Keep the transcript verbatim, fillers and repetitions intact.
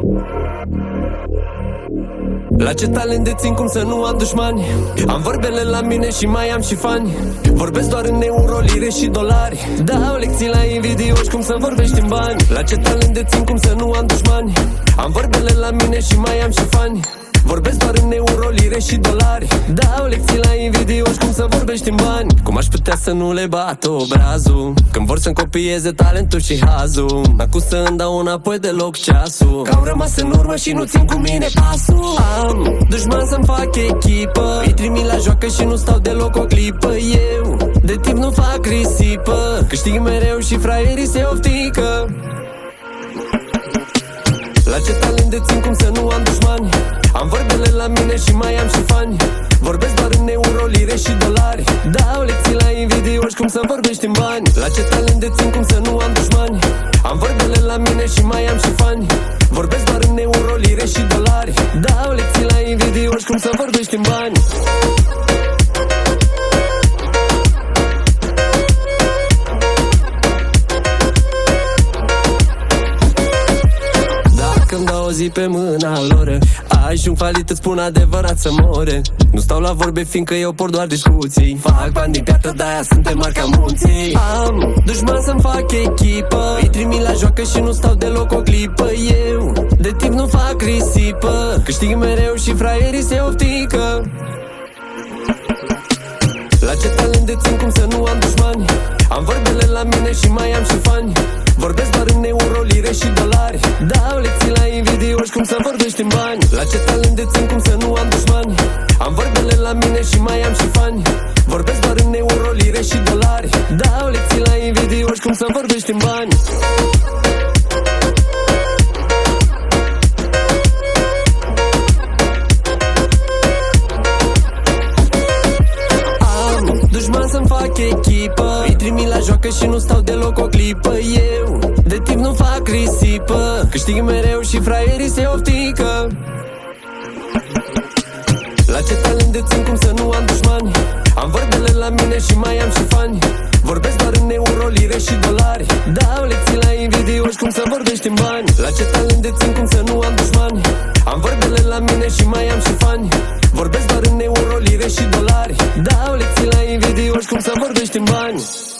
La ce talent dețin cum să nu am dușmani. Am vorbele la mine și mai am și fani. Vorbesc doar în euro, lire și dolari. Dau lecții la invidioși cum să vorbești în bani. La ce talent dețin cum să nu am dușmani. Am vorbele la mine și mai am și fani. Vorbesc doar în euro, lire și dolari. Dau lecții la invidioși cum să vorbești în bani. Cum aș putea să nu le bat obrazul când vor să-mi copieze talentul și hazul. N-acum să îmi dau înapoi deloc ceasul, că au rămas în urmă și nu țin cu mine pasul. Am dușman să-mi fac echipă, îi trimit la joacă și nu stau deloc o clipă. Eu de timp nu fac risipă, câștig mereu și fraierii se oftică. La ce talent dețin cum să nu am dușmani. Am vorbele la mine și mai am și fani. Vorbesc doar în euro, lire și dolari. Dau lecții la invidioși cum să vorbești în bani. La ce talent dețin cum să nu am dușmani. Am vorbele la mine și mai am și fani. Vorbesc doar în euro, lire și dolari. Dau lecții la invidioși cum să vorbești în bani. Îmi dau o zi pe mâna lor, ajung falit, îți spun adevărat să more. Nu stau la vorbe fiindcă eu por doar discuții. Fac bani din piatră, de-aia suntem mari ca munții. Am dușman să-mi fac echipă, îi trimit la joacă și nu stau deloc o clipă. Eu de timp nu fac risipă, câștig mereu și fraierii se oftică. La ce talent dețin cum să nu am dușmani. Am vorbele la mine și mai am și fani. Vorbesc doar în euro, lire și dolari. Dau lecții la invidioși cum să vorbești în bani. La ce talent dețin cum să nu am dușmani. Am vorbele la mine și mai am și fani. Vorbesc doar în euro, lire și dolari. Dau lecții la invidioși cum să vorbești în bani. Dușman să-mi fac echipă, îi trimit la joacă și nu stau deloc o clipă. Eu de timp nu fac risipă, câștig mereu și fraierii se oftică. La ce talent dețin cum să nu am dușmani. Am vorbele la mine și mai am și fani. Vorbesc doar în euro, lire și dolari. Dau lecții la invidioși cum să vorbești în bani. La ce talent dețin cum să nu am dușmani. Am vorbele la mine și mai am și fani. Vorbesc doar în euro, lire și dolari. Dau lecții la invidioși cum să vorbești în bani.